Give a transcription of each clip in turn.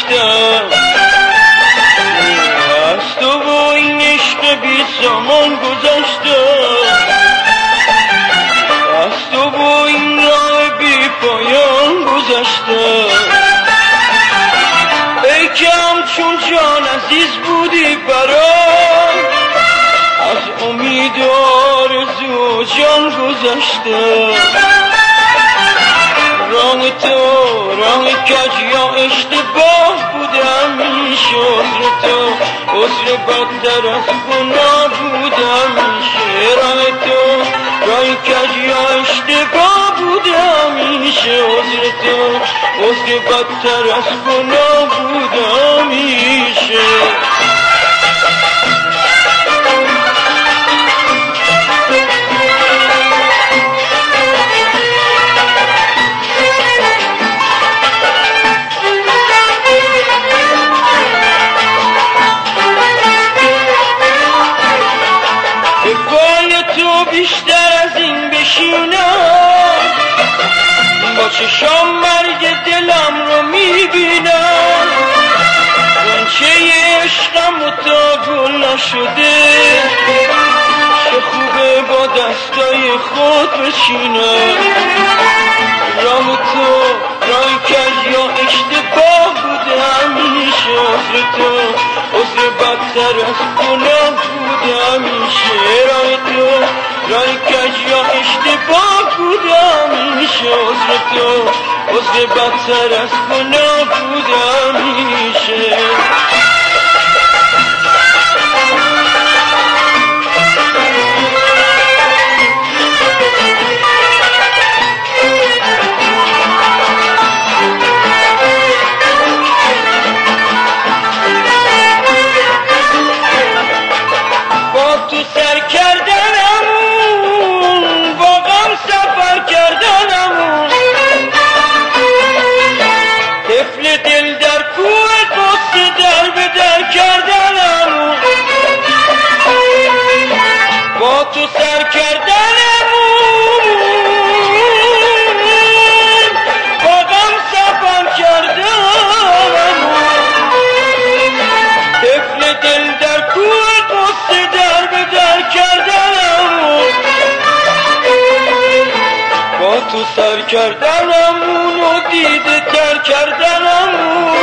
گذشتم، از تو و این عشق بی سامان گذشتم، از تو و این راه بی پایان گذشتم. ای که همچون جان عزیز بودی برام، از امید و آرزو جان گذشتم. راه تو راه کج یا اشتباه بوده، همیشه عذر تو عذر بدتر از گناه بوده، همیشه راه تو راه کج یا اشتباه بوده، همیشه عذر تو عذر بدتر از گناه بوده، همیشه. بیشتر از این بشینم، با چشام مرگ دلم رو میبینم. غنچه عشقم و تا گل نشده، چه خوبه با دستای خود بچینم. راه تو راه کج یا اشتباه بوده، همیشه عذر تو عذر بدتر از گناه بوده، همیشه راه تو راه کج یا اشتباه بوده، همیشه عذر تو عذر بدتر از گناه بوده، همیشه. تو سر کردنمون با غم سفر کردنمون، طفل دل در کوه قصه در به در کردنمون. با تو سر کردنمون و دیده تر کردنمون،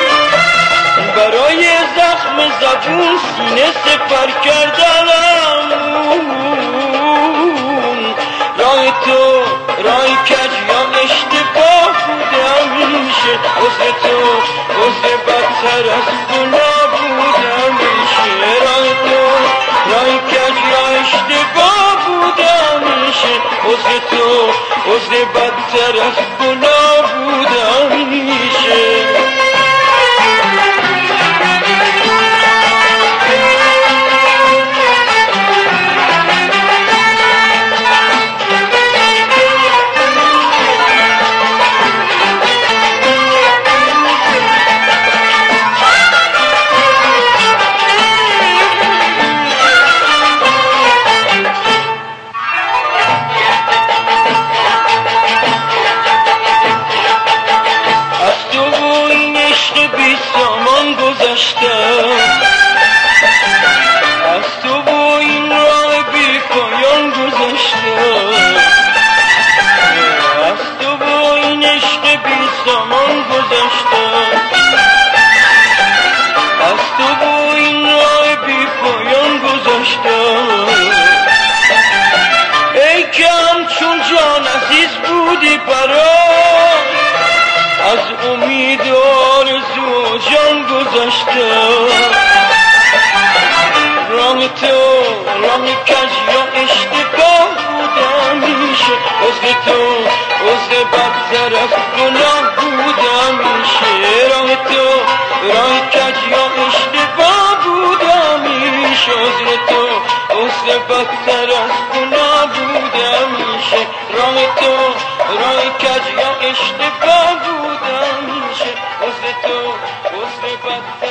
برای زخم زبون سینه سپر کردنمون. راه تو راه کج یا اشتباه بوده، همیشه عذر تو عذر بدتر از گناه بوده، همیشه راه تو راه کج یا اشتباه بوده، همیشه عذر تو عذر بدتر از گناه بوده، همیشه. از تو با این راه بی پایان گذشتم، از تو با این عشق بی سامان گذشتم، از تو با این راه بی پایان گذشتم. ای که همچون جان عزیز بودی برام، از امید و آرزو جان گذشتم. راه تو راه کج یا اشتباه بوده، همیشه عذر تو عذر بدتر از گناه بوده، همیشه راه تو راه کج یا اشتباه بوده، همیشه عذر تو عذر بدتر از گناه بوده، همیشه راه تو راه کج یا اشتباه بوده، همیشه عذر تو عذر بدتر